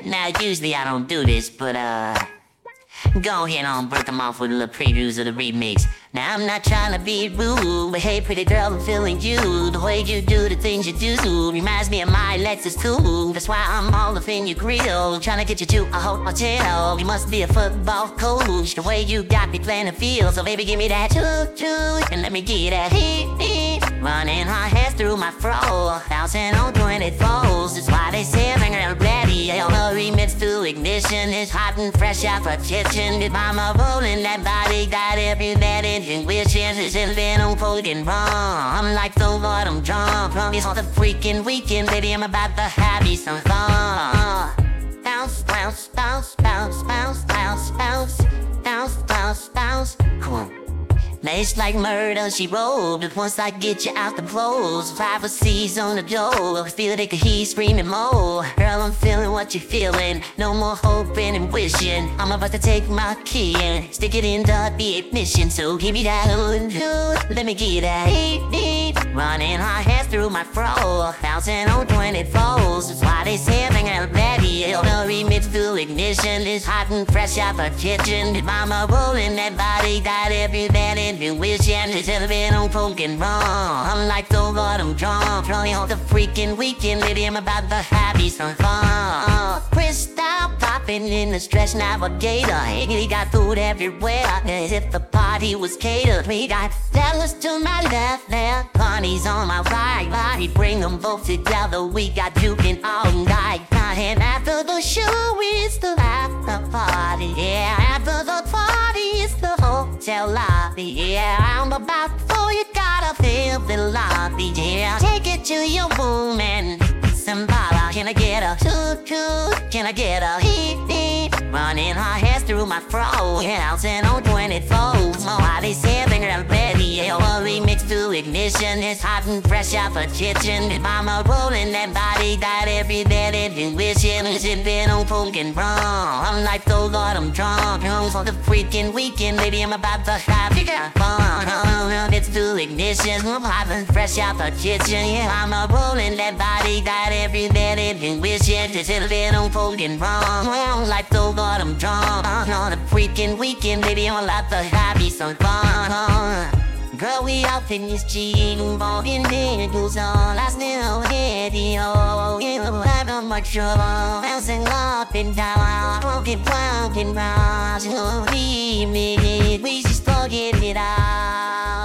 Now, usually I don't do this, but go ahead and break them off with a little previews of the remix. Now, I'm not trying to be rude, but hey, pretty girl, I'm feeling you. The way you do the things you do reminds me of my Lexus too. That's why I'm all up in your grill, trying to get you to a hotel. You must be a football coach, the way you got me playing the field. So baby, give me that choo-choo, and let me get that heat. Running hot hands through my fro, 1,024s. That's why they say I'm a ready. The remix to ignition is hot and fresh out the kitchen. If I'm a rolling that body, got every net in wishes. It's in there, I'm fucking wrong. I'm like the Lord, I'm drunk from this all the freaking weekend. Baby, I'm about to have me some fun. Bounce, bounce, bounce, bounce, bounce, bounce, bounce, bounce, bounce, bounce. Come on. Now it's like murder, she wrote. But once I get you out the clothes, privacy's on the door. I feel like a heat screaming more. Girl, I'm feeling what you're feeling. No more hoping and wishing. I'm about to take my key and stick it in the ignition. So give me that hood, let me get that heat. Running hot hands through my fro, 1,024s. That's why they say I'm ready. The remix to ignition is hot and fresh out the kitchen. If I'm a rolling that body, got every bad you wishing it's ever been on poking wrong. I'm like the Lord, I'm drunk from all the freaking weekend. Baby, I'm about to have me some fun. Crystal popping in the stretch navigator. He got food everywhere, as if the party was catered. We got fellas to my left, parties on my right. We bring them both together. We got juking all night. And after the show is the after party. Yeah, after the party is the hotel lobby. Yeah, I'm about for you gotta feel the lobby. Yeah, take it to your room and some bala. Can I get a choo-choo? Can I get a heat? Running hot hands through my fro, 1,024s. Why they say I'm ready. The remix to ignition is hot and fresh out the kitchen. If I'm a rolling that body, got every bed in wishing it's been on poking wrong. I'm like the Lord, I'm drunk for the freaking weekend. Baby, I'm about to have fun. It's to ignition, I'm hot and fresh out the kitchen. Yeah, I'm a rolling that body, got every bed in wishing it's been on poking wrong. I'm like the Lord, I'm drunk on the freaking weekend. Baby, I'm about to have me some fun. Girl, we out in this Jeep, walking in goes on. Last new video, you have no much trouble. Bouncing up and down, walking round and round. So we should start getting it out.